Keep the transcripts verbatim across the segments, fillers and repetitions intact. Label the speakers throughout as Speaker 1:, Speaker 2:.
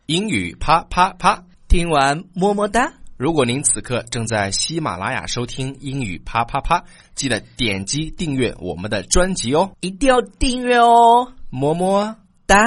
Speaker 1: 英语啪啪啪，
Speaker 2: 听完么么哒。
Speaker 1: 如果您此刻正在喜马拉雅收听英语啪啪啪，记得点击订阅我们的专辑哦，
Speaker 2: 一定要订阅哦，
Speaker 1: 么么
Speaker 2: 哒。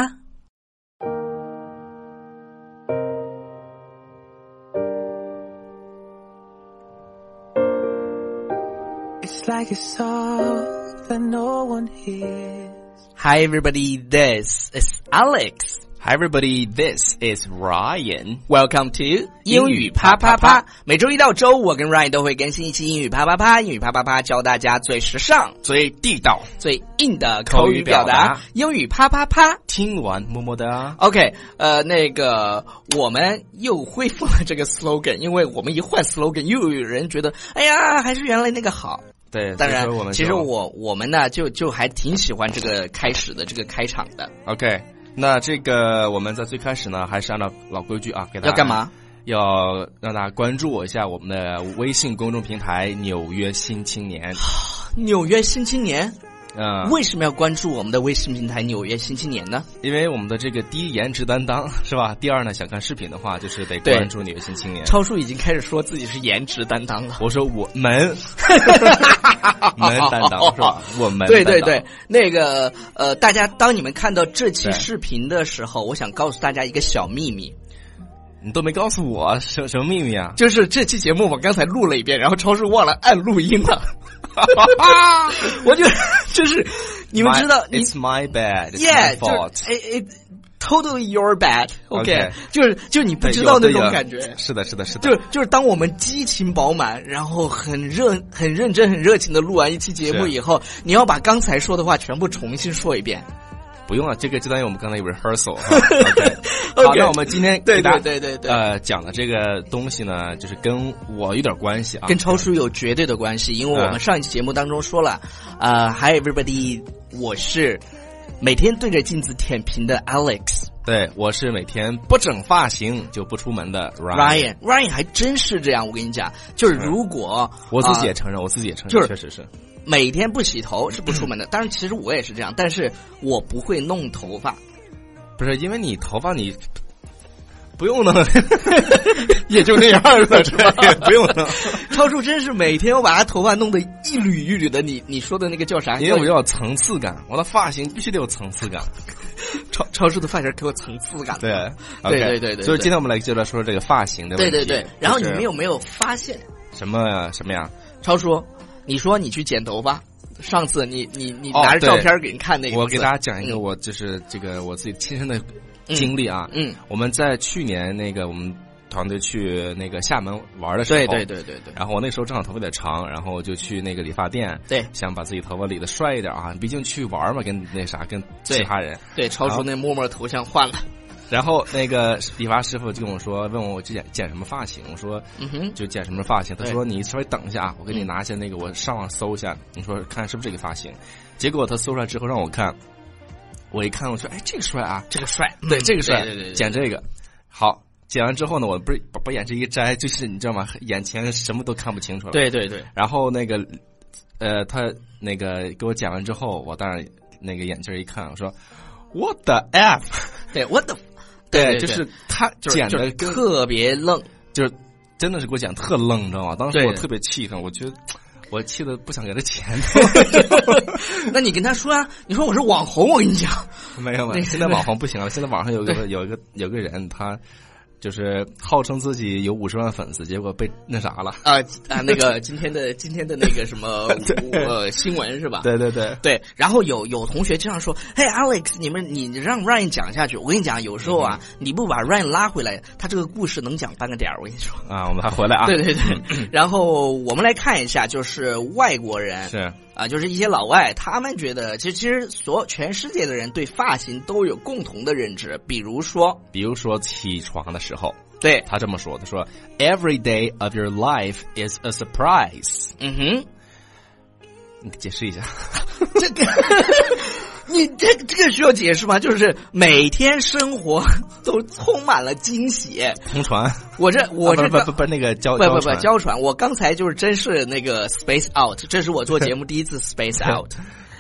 Speaker 3: It's like a song that no one hears.
Speaker 2: Hi everybody, this is Alex.Hi
Speaker 1: everybody, this is Ryan.
Speaker 2: Welcome to 英语啪啪啪。每周一到周五，我跟 Ryan 都会更新一期英语啪啪啪。英语啪啪啪教大家最时尚、
Speaker 1: 最地道、
Speaker 2: 最硬的口语表达。英语啪啪啪，
Speaker 1: 听完么么哒。
Speaker 2: OK， 呃，那个我们又恢复了这个 slogan， 因为我们一换 slogan， 又有人觉得，哎呀，还是原来那个好。
Speaker 1: 对，
Speaker 2: 当然，
Speaker 1: 我们
Speaker 2: 其实我我们呢，就就还挺喜欢这个开始的这个开场的。
Speaker 1: OK。那这个我们在最开始呢，还是按照老规矩啊，给大家
Speaker 2: 要干嘛？
Speaker 1: 要让大家关注我一下我们的微信公众平台《纽约新青年》。
Speaker 2: 纽约新青年，
Speaker 1: 嗯，
Speaker 2: 为什么要关注我们的微信平台《纽约新青年》呢？
Speaker 1: 因为我们的这个第一颜值担当是吧？第二呢，想看视频的话，就是得关注《纽约新青年》。
Speaker 2: 超叔已经开始说自己是颜值担当了。
Speaker 1: 我说我们门担当是吧？我们
Speaker 2: 对对对，那个呃，大家当你们看到这期视频的时候，我想告诉大家一个小秘密。
Speaker 1: 你都没告诉我什什么秘密啊？
Speaker 2: 就是这期节目我刚才录了一遍，然后超叔忘了按录音了。我觉得就是你们知道
Speaker 1: my,，It's my bad, it's
Speaker 2: yeah,
Speaker 1: my fault.
Speaker 2: It, it, totally your bad. OK，,
Speaker 1: okay.
Speaker 2: 就是就你不知道那种感觉。
Speaker 1: 是的，是的，是的。
Speaker 2: 就是就是当我们激情饱满，然后很热、很认真、很热情的录完一期节目以后，你要把刚才说的话全部重新说一遍。
Speaker 1: 不用了，这个就当于我们刚才有 rehearsal。OK， 好，那我们今天给大家
Speaker 2: 对对对对
Speaker 1: 呃讲的这个东西呢，就是跟我有点关系啊，
Speaker 2: 跟超叔有绝对的关系，因为我们上一期节目当中说了，呃 ，Hi everybody， 我是每天对着镜子舔屏的 Alex。
Speaker 1: 对，我是每天不整发型就不出门的
Speaker 2: Ryan。Ryan 还真是这样，我跟你讲，就是如果
Speaker 1: 我自己也承认，呃、我自己也承认，
Speaker 2: 就是
Speaker 1: 确实是。
Speaker 2: 每天不洗头是不出门的，当然其实我也是这样，但是我不会弄头发。
Speaker 1: 不是因为你头发你不用弄，也就那样了，是吧？也不用弄。
Speaker 2: 超叔真是每天我把他头发弄得一缕一缕的，你你说的那个叫啥？
Speaker 1: 因为我要有层次感，我的发型必须得有层次感。
Speaker 2: 超超叔的发型给我层次感。
Speaker 1: 对，
Speaker 2: okay, 对对对对。
Speaker 1: 所以今天我们来就来说说这个发型的问题。
Speaker 2: 对对对。然后你们有没有发现
Speaker 1: 什么什么呀？
Speaker 2: 超叔。你说你去剪头发，上次你你你拿着照片给人看那个、
Speaker 1: 哦，我给大家讲一个我就是这个我自己亲身的经历啊。
Speaker 2: 嗯，嗯
Speaker 1: 我们在去年那个我们团队去那个厦门玩的时候，
Speaker 2: 对对对对对。
Speaker 1: 然后我那时候正好头发有点长，然后就去那个理发店，
Speaker 2: 对，
Speaker 1: 想把自己头发理得帅一点啊，毕竟去玩嘛，跟那啥跟其他人。
Speaker 2: 对，对超叔那默默头像换了。
Speaker 1: 然后那个理发师傅就跟我说，问我剪剪什么发型，我说，
Speaker 2: 嗯哼，
Speaker 1: 就剪什么发型。他说你稍微等一下，我给你拿一下那个，我上网搜一下，你说看是不是这个发型。结果他搜出来之后让我看，我一看我说，哎，这个帅啊，
Speaker 2: 这个帅，
Speaker 1: 对，这个帅，
Speaker 2: 对对对，
Speaker 1: 剪这个。好，剪完之后呢，我不是把把眼镜一摘，就是你知道吗？眼前什么都看不清楚了。
Speaker 2: 对对对。
Speaker 1: 然后那个，呃，他那个给我剪完之后，我当然那个眼镜一看，我说 ，What the F？
Speaker 2: 对 ，What the。
Speaker 1: 对，
Speaker 2: 对, 对,
Speaker 1: 对，就是他剪的
Speaker 2: 特别愣，
Speaker 1: 就是真的是给我剪特愣，你知道吗？当时我特别气愤，我觉得我气得不想给他钱。
Speaker 2: 那你跟他说啊，你说我是网红，我跟你讲，
Speaker 1: 没有没有，现在网红不行了，现在网上有个有一个有个人他。就是号称自己有五十万粉丝，结果被那啥了
Speaker 2: 啊啊！那个今天的今天的那个什么呃新闻是吧？
Speaker 1: 对对对
Speaker 2: 对。然后有有同学这样说：“嘿 ，Alex， 你们你让 Ryan 讲下去。我跟你讲，有时候啊，嗯、你不把 Ryan 拉回来，他这个故事能讲半个点儿。我跟你说
Speaker 1: 啊，我们还回来啊。
Speaker 2: 对对对。然后我们来看一下，就是外国人
Speaker 1: 是。
Speaker 2: 啊，就是一些老外，他们觉得其实其实所全世界的人对发型都有共同的认知，比如说，
Speaker 1: 比如说起床的时候，
Speaker 2: 对
Speaker 1: 他这么说，他说 ，Every day of your life is a surprise。
Speaker 2: 嗯哼，
Speaker 1: 你解释一下，
Speaker 2: 这个。你这这个需要解释吗？就是每天生活都充满了惊喜。
Speaker 1: 同船，
Speaker 2: 我这我这、
Speaker 1: 啊、不不不不那个交
Speaker 2: 不不不交船，我刚才就是真是那个 space out， 这是我做节目第一次 space out。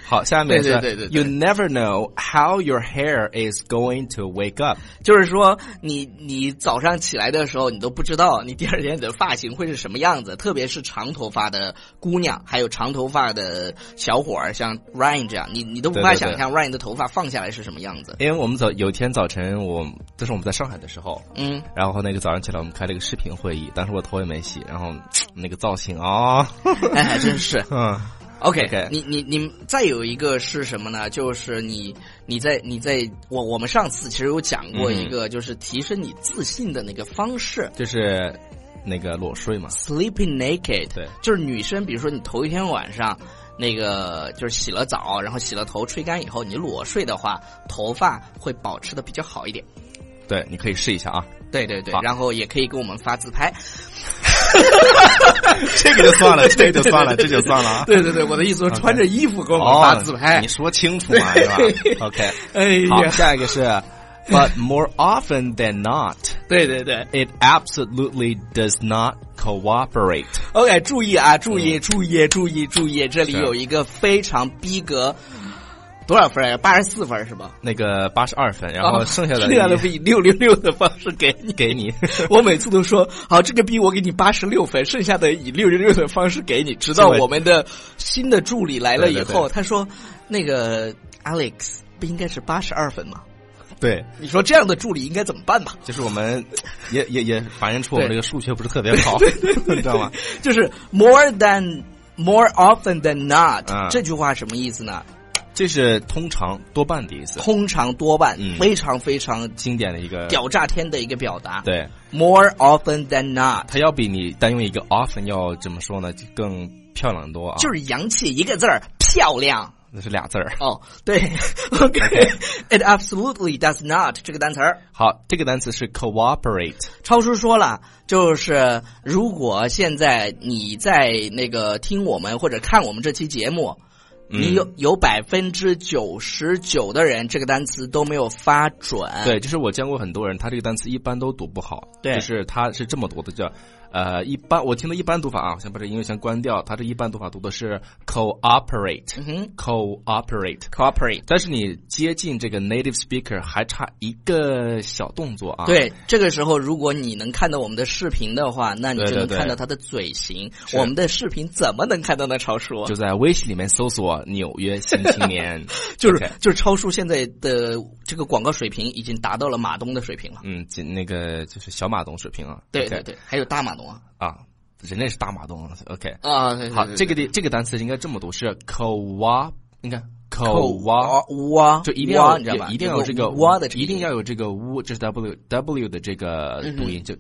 Speaker 1: 好，下面是
Speaker 2: 对对对对对
Speaker 1: You never know how your hair is going to wake up。
Speaker 2: 就是说你你早上起来的时候，你都不知道你第二天你的发型会是什么样子，特别是长头发的姑娘，还有长头发的小伙儿，像 Ryan 这样，你你都无法
Speaker 1: 对对对
Speaker 2: 想象 Ryan 的头发放下来是什么样子。
Speaker 1: 因为我们早有一天早晨，我这是我们在上海的时候，
Speaker 2: 嗯，
Speaker 1: 然后那个早上起来我们开了一个视频会议，当时我头也没洗，然后那个造型啊，哦、
Speaker 2: 哎，还真是。
Speaker 1: 嗯。
Speaker 2: OK，,
Speaker 1: OK
Speaker 2: 你你你再有一个是什么呢？就是你你在你在我我们上次其实有讲过一个，就是提升你自信的那个方式，
Speaker 1: 就是那个裸睡嘛
Speaker 2: ，sleeping naked，
Speaker 1: 对，
Speaker 2: 就是女生，比如说你头一天晚上那个就是洗了澡，然后洗了头吹干以后，你裸睡的话，头发会保持的比较好一点。
Speaker 1: 对，你可以试一下啊。
Speaker 2: 对对对，然后也可以给我们发自拍。
Speaker 1: 这个就算了，这个就算了，这就算了啊。
Speaker 2: 对对对，我的意思说穿着衣服给我们发自拍，
Speaker 1: 哦、你说清楚嘛，是吧 ？OK，
Speaker 2: 哎呀，
Speaker 1: 好，下一个是 ，But more often than not，
Speaker 2: 对对对
Speaker 1: ，it absolutely does not cooperate。
Speaker 2: OK， 注意啊，注意，注意，注意，注意，这里有一个非常逼格。多少分呀？八十四分是吧？
Speaker 1: 那个八十二分，然后剩下的
Speaker 2: 剩下的不以六六六的方式给你
Speaker 1: 给你。
Speaker 2: 我每次都说好，这个逼我给你八十六分，剩下的以六六六的方式给你。直到我们的新的助理来了以后，
Speaker 1: 对对对
Speaker 2: 他说那个 Alex 不应该是八十二分吗？
Speaker 1: 对，
Speaker 2: 你说这样的助理应该怎么办吧？
Speaker 1: 就是我们也也也反映出我们这个数学不是特别好，你知道吗？
Speaker 2: 就是 more than more often than not、
Speaker 1: 嗯、
Speaker 2: 这句话什么意思呢？
Speaker 1: 这是通常多半的意思，
Speaker 2: 通常多半、
Speaker 1: 嗯、
Speaker 2: 非常非常
Speaker 1: 经典的一个
Speaker 2: 屌炸天的一个表达。
Speaker 1: 对
Speaker 2: ，more often than not，
Speaker 1: 它要比你单用一个 often 要怎么说呢，更漂亮多啊，
Speaker 2: 就是洋气一个字儿，漂亮。
Speaker 1: 那是俩字儿
Speaker 2: 哦，对 ，OK，it absolutely does not 这个单词儿。
Speaker 1: 好，这个单词是 cooperate。
Speaker 2: 超叔说了，就是如果现在你在那个听我们或者看我们这期节目。你有有百分之九十九的人这个单词都没有发准。
Speaker 1: 对，就是我见过很多人，他这个单词一般都读不好。
Speaker 2: 对，
Speaker 1: 就是他是这么读的，叫呃一般，我听的一般读法啊，先把这音乐先关掉。他这一般读法读的是 cooperate，
Speaker 2: 嗯哼
Speaker 1: ，cooperate，
Speaker 2: cooperate。
Speaker 1: 但是你接近这个 native speaker 还差一个小动作啊。
Speaker 2: 对，这个时候如果你能看到我们的视频的话，那你就能
Speaker 1: 对对对
Speaker 2: 看到他的嘴型。我们的视频怎么能看到呢？超叔
Speaker 1: 就在微信里面搜索。纽约新青年
Speaker 2: 就是、
Speaker 1: okay.
Speaker 2: 就是超叔现在的这个广告水平已经达到了马东的水平了。
Speaker 1: 嗯，那个就是小马东水平啊。
Speaker 2: 对对对， okay. 还有大马东啊。
Speaker 1: 啊，人类是大马东。OK
Speaker 2: 啊，对对对对
Speaker 1: 好，这个这个单词应该这么读，是 co 你看
Speaker 2: co
Speaker 1: 哇，就一定要
Speaker 2: 你知道吧？
Speaker 1: 一定要有这个
Speaker 2: 哇的，
Speaker 1: 一定要有这个 w， 这是 w w 的这个读音，就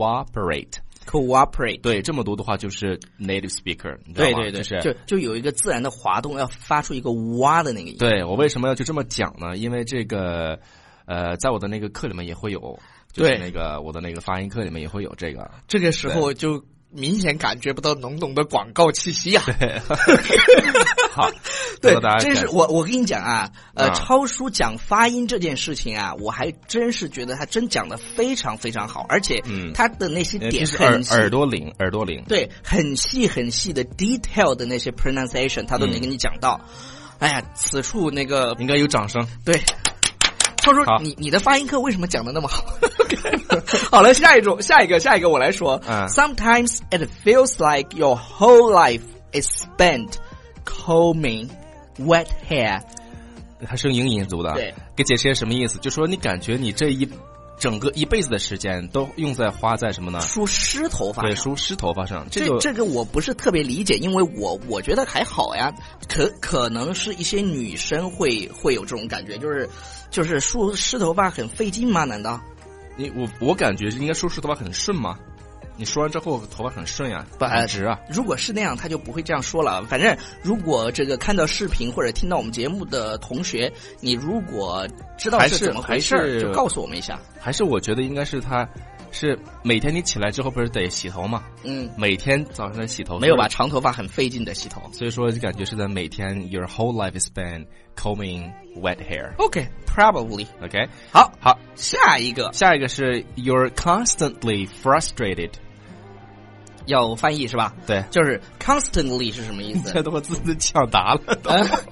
Speaker 1: cooperate。cooperate 对，这么读的话就是 native speaker， 你知道吗？
Speaker 2: 对对对，
Speaker 1: 就是
Speaker 2: 就就有一个自然的滑动，要发出一个哇的那个音。
Speaker 1: 对，我为什么要就这么讲呢？因为这个呃，在我的那个课里面也会有，就是那个我的那个发音课里面也会有这个。
Speaker 2: 这个时候就明显感觉不到浓浓的广告气息啊！
Speaker 1: 对，好，
Speaker 2: 对，真是我我跟你讲啊，呃，
Speaker 1: 啊
Speaker 2: 超叔讲发音这件事情啊，我还真是觉得他真讲的非常非常好，而且他的那些点很细，
Speaker 1: 耳耳朵灵，耳朵灵，
Speaker 2: 对，很细很细的 detail 的那些 pronunciation， 他都能跟你讲到。嗯、哎呀，此处那个
Speaker 1: 应该有掌声，
Speaker 2: 对。超叔，你你的发音课为什么讲的那么好？好了，下一种，下一个，下一个我来说。
Speaker 1: 嗯、
Speaker 2: Sometimes it feels like your whole life is spent combing wet hair。
Speaker 1: 它是用英音读的。
Speaker 2: 对，
Speaker 1: 给解释什么意思？就说你感觉你这一整个一辈子的时间都用在花在什么呢？
Speaker 2: 梳湿头发上。
Speaker 1: 对，梳湿头发上。
Speaker 2: 这
Speaker 1: 个
Speaker 2: 这个我不是特别理解，因为我我觉得还好呀。可可能是一些女生会会有这种感觉，就是就是梳湿头发很费劲吗？难道？
Speaker 1: 你我我感觉应该梳湿头发很顺吗？你梳完之后头发很顺呀，
Speaker 2: 不
Speaker 1: 很直啊。
Speaker 2: 如果是那样，他就不会这样说了。反正如果这个看到视频或者听到我们节目的同学，你如果知道是怎么回事，就告诉我们一下。
Speaker 1: 还是我觉得应该是他。是每天你起来之后不是得洗头吗？
Speaker 2: 嗯，
Speaker 1: 每天早上得洗头，
Speaker 2: 没有吧？长头发很费劲的洗头，
Speaker 1: 所以说就感觉是在每天 your whole life is spent combing wet hair.
Speaker 2: Okay, probably.
Speaker 1: Okay.
Speaker 2: 好，
Speaker 1: 好，
Speaker 2: 下一个，
Speaker 1: 下一个是 you're constantly frustrated.
Speaker 2: 要翻译是吧？
Speaker 1: 对，
Speaker 2: 就是 constantly 是什么意思？
Speaker 1: 这都我自己抢答了都。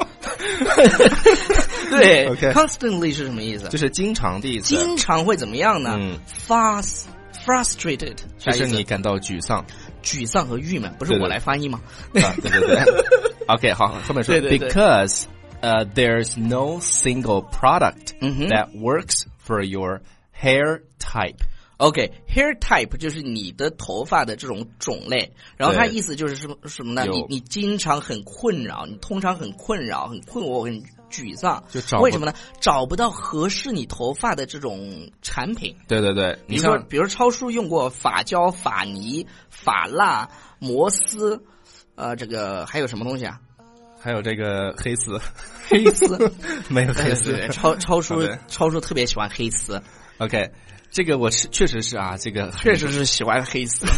Speaker 2: 对
Speaker 1: OK
Speaker 2: ，constantly 是什么意思？
Speaker 1: 就是经常的意思。
Speaker 2: 经常会怎么样呢？
Speaker 1: 嗯
Speaker 2: ，frust frustrated 啥意思？
Speaker 1: 就是你感到沮丧。
Speaker 2: 沮丧和郁闷，不是
Speaker 1: 对对
Speaker 2: 我来翻译吗？
Speaker 1: 啊，对对对。OK， 好，后面说
Speaker 2: 对对对
Speaker 1: because uh, there's no single product
Speaker 2: 嗯哼
Speaker 1: that works for your hair type。
Speaker 2: OK，hair type 就是你的头发的这种种类，然后它
Speaker 1: 对
Speaker 2: 意思就是什么什么呢？
Speaker 1: 有
Speaker 2: 你你经常很困扰，你通常很困扰、很困惑、很沮丧，
Speaker 1: 就找不
Speaker 2: 为什么呢？找不到合适你头发的这种产品。
Speaker 1: 对对对，
Speaker 2: 比如说，
Speaker 1: 你像
Speaker 2: 比如超叔用过发胶、发泥、发蜡、摩丝，呃，这个还有什么东西啊？
Speaker 1: 还有这个黑丝，
Speaker 2: 黑丝
Speaker 1: 没有黑丝
Speaker 2: 对对对，超超叔
Speaker 1: 好的
Speaker 2: 超叔特别喜欢黑丝，
Speaker 1: OK， 这个我是确实是啊，这个
Speaker 2: 确实是喜欢黑丝。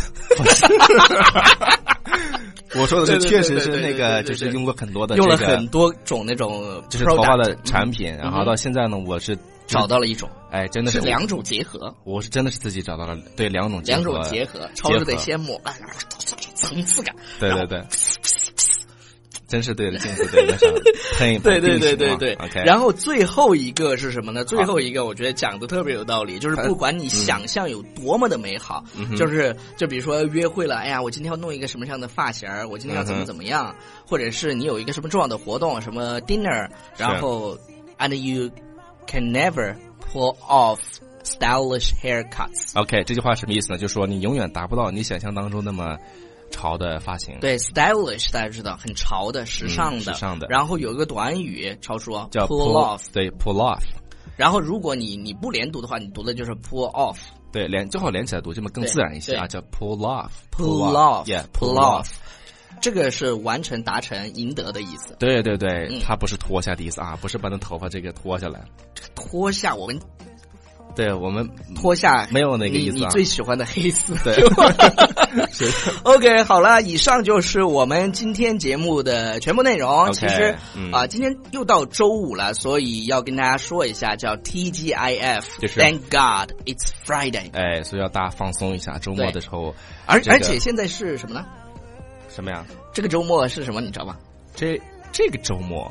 Speaker 1: 我说的是
Speaker 2: 对对对
Speaker 1: 确实是
Speaker 2: 对对对
Speaker 1: 那个，
Speaker 2: 对对
Speaker 1: 就是用过很多的
Speaker 2: 用了
Speaker 1: 这个
Speaker 2: 很多种那种
Speaker 1: 就是头发的
Speaker 2: product，
Speaker 1: 产品，然后到现在呢，我是
Speaker 2: 找到了一种，
Speaker 1: 哎，真的是
Speaker 2: 是两种结合，
Speaker 1: 我是真的是自己找到了对两种结合
Speaker 2: 两种结合，超叔得先抹，哎层次感。
Speaker 1: 对对对，真是对着镜子对着上喷一喷，
Speaker 2: 对对对
Speaker 1: 定型
Speaker 2: 对对
Speaker 1: 嘛，OK，
Speaker 2: 然后最后一个是什么呢？最后一个我觉得讲的特别有道理，就是不管
Speaker 1: 嗯
Speaker 2: 你想象有多么的美好，就是就比如说约会了，哎呀，我今天要弄一个什么样的发型儿，我今天要怎么怎么样，或者是你有一个什么重要的活动，什么 dinner， 然后 and you can never pull off stylish haircuts。
Speaker 1: OK， 这句话什么意思呢？就是说你永远达不到你想象当中那么潮的发型。
Speaker 2: 对 stylish 大家知道很潮的、时尚的，
Speaker 1: 嗯时尚的
Speaker 2: 然后有一个短语，超叔
Speaker 1: 叫
Speaker 2: pull off，
Speaker 1: 对 pull off，
Speaker 2: 然后如果你你不连读的话，你读的就是 pull off。
Speaker 1: 对，连最好连起来读，这么更自然一些啊，叫 pull
Speaker 2: off，pull
Speaker 1: off，yeah，pull
Speaker 2: off，
Speaker 1: off，
Speaker 2: 这个是完成、达成、赢得的意思。
Speaker 1: 对对对，
Speaker 2: 嗯
Speaker 1: 它不是脱下的意思啊，不是把那头发这个脱下来，
Speaker 2: 脱下我们
Speaker 1: 对我们
Speaker 2: 脱下
Speaker 1: 没有那个意思啊
Speaker 2: 你你最喜欢的黑丝。
Speaker 1: 对
Speaker 2: 是 OK， 好了，以上就是我们今天节目的全部内容。
Speaker 1: OK，
Speaker 2: 其实啊、
Speaker 1: 嗯
Speaker 2: 呃今天又到周五了，所以要跟大家说一下，叫 T G I F，
Speaker 1: 就是
Speaker 2: Thank God It's Friday。
Speaker 1: 哎，所以要大家放松一下，周末的时候，
Speaker 2: 而、
Speaker 1: 这个
Speaker 2: 而且现在是什么呢？
Speaker 1: 什么呀？
Speaker 2: 这个周末是什么？你知道吗
Speaker 1: 这这个周末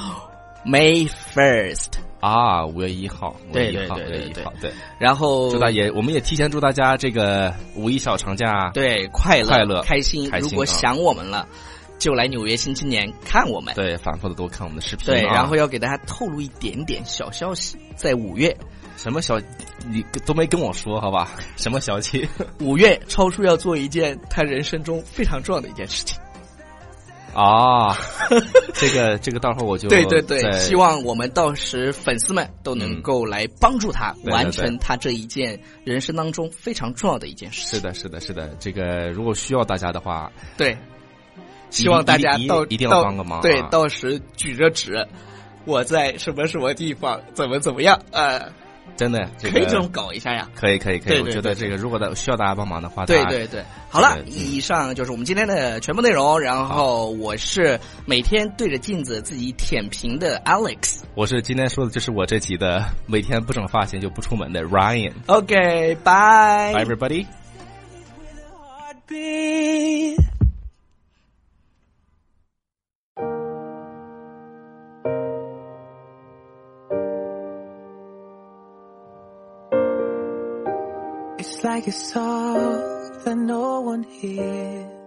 Speaker 2: ？May First。
Speaker 1: 啊，五月一号，五
Speaker 2: 对
Speaker 1: 月一号，
Speaker 2: 对对对对
Speaker 1: 五月一号，对，
Speaker 2: 然后
Speaker 1: 祝大也，我们也提前祝大家这个五一小长假，
Speaker 2: 对快乐
Speaker 1: 快乐
Speaker 2: 开心。
Speaker 1: 开心啊
Speaker 2: 如果想我们了，就来纽约新青年看我们。
Speaker 1: 对，反复的多看我们的视频，
Speaker 2: 对，
Speaker 1: 啊
Speaker 2: 然后要给大家透露一点点小消息，在五月，
Speaker 1: 什么小，你都没跟我说，好吧？什么小气？
Speaker 2: 五月超叔要做一件他人生中非常重要的一件事情。
Speaker 1: 啊，这个这个，到时候我就
Speaker 2: 对对对，
Speaker 1: 在
Speaker 2: 希望我们到时粉丝们都能够来帮助他
Speaker 1: 对对
Speaker 2: 完成他这一件人生当中非常重要的一件事情。
Speaker 1: 是的，是的，是的，这个如果需要大家的话，
Speaker 2: 对，希望大家
Speaker 1: 一定
Speaker 2: 到
Speaker 1: 一定要帮个忙啊
Speaker 2: 对，到时举着纸，我在什么什么地方，怎么怎么样，呃，
Speaker 1: 真的这个
Speaker 2: 可以这种搞一下呀。
Speaker 1: 可以可以可以，
Speaker 2: 对对
Speaker 1: 我觉得
Speaker 2: 对
Speaker 1: 这个如果的需要大家帮忙的话，大家
Speaker 2: 对对对，好了，
Speaker 1: 这个嗯
Speaker 2: 以上就是我们今天的全部内容。然后我是每天对着镜子自己舔屏的 Alex。
Speaker 1: 我是今天说的就是我这集的每天不整发型就不出门的 Ryan。
Speaker 2: OK， 拜
Speaker 1: Bye everybody。
Speaker 3: Heartbeat. It's like a song that no one hears.